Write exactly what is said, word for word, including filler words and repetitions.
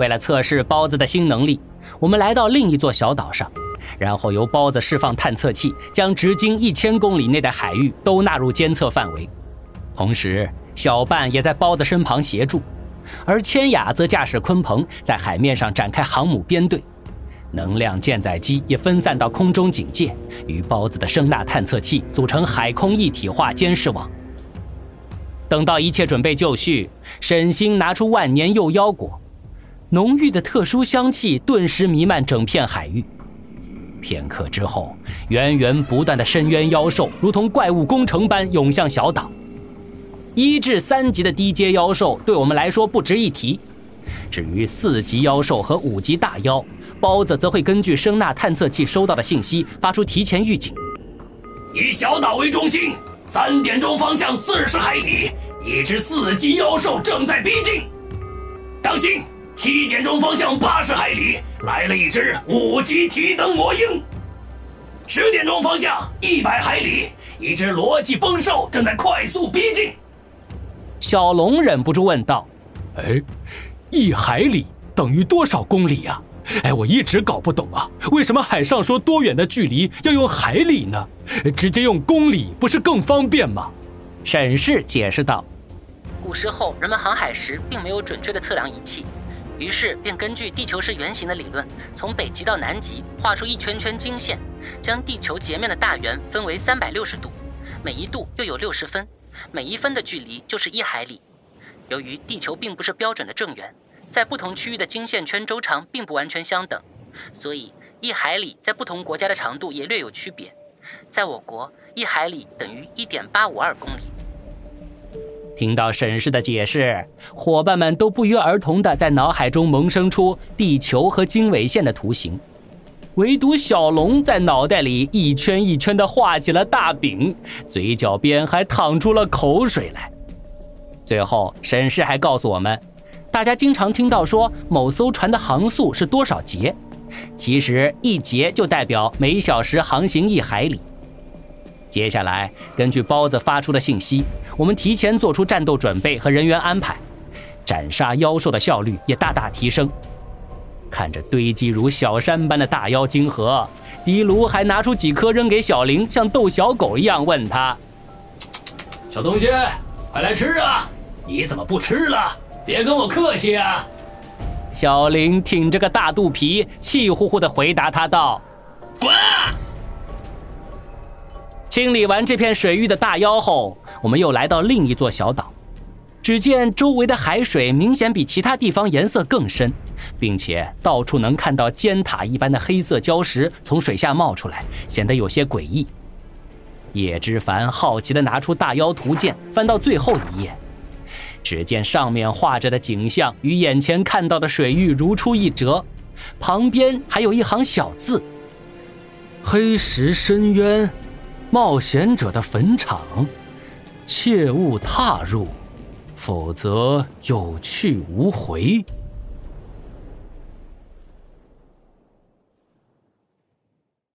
为了测试包子的新能力，我们来到另一座小岛上，然后由包子释放探测器，将直径一千公里内的海域都纳入监测范围。同时，小半也在包子身旁协助，而千雅则驾驶鲲鹏在海面上展开航母编队。能量舰载机也分散到空中警戒，与包子的声纳探测器组成海空一体化监视网。等到一切准备就绪，沈星拿出万年幼妖果，浓郁的特殊香气顿时弥漫整片海域。片刻之后，源源不断的深渊妖兽如同怪物攻城般涌向小岛。一至三级的低阶妖兽对我们来说不值一提，至于四级妖兽和五级大妖，包子则会根据声纳探测器收到的信息发出提前预警。 以小岛为中心，三点钟方向四十海里，一只四级妖兽正在逼近。当心，七点钟方向八十海里来了一只五级提灯魔鹰。十点钟方向一百海里，一只逻辑风兽正在快速逼近。 小龙忍不住问道： 哎，一海里等于多少公里呀？哎，我一直搞不懂啊，为什么海上说多远的距离要用海里呢？直接用公里不是更方便吗？ 沈氏解释道： 古时候人们航海时并没有准确的测量仪器，于是便根据地球是圆形的理论，从北极到南极画出一圈圈经线，将地球截面的大圆分为三百六十度，每一度又有六十分，每一分的距离就是一海里。由于地球并不是标准的正圆，在不同区域的经线圈周长并不完全相等，所以一海里在不同国家的长度也略有区别。在我国，一海里等于 一点八五二公里。 听到沈氏的解释，伙伴们都不约而同地在脑海中萌生出地球和经纬线的图形，唯独小龙在脑袋里一圈一圈地画起了大饼，嘴角边还淌出了口水来。最后，沈氏还告诉我们，大家经常听到说某艘船的航速是多少节，其实一节就代表每小时航行一海里。接下来，根据包子发出的信息，我们提前做出战斗准备和人员安排，斩杀妖兽的效率也大大提升。看着堆积如小山般的大妖精核，迪卢还拿出几颗扔给小玲，像逗小狗一样问他： 小同学，快来吃啊！你怎么不吃了？别跟我客气啊！ 小玲挺着个大肚皮，气呼呼地回答他道： 滚啊！ 清理完这片水域的大妖后，我们又来到另一座小岛。只见周围的海水明显比其他地方颜色更深，并且到处能看到尖塔一般的黑色礁石从水下冒出来，显得有些诡异。叶之凡好奇地拿出大妖图鉴，翻到最后一页，只见上面画着的景象与眼前看到的水域如出一辙，旁边还有一行小字：黑石深渊，冒险者的坟场，切勿踏入，否则有去无回。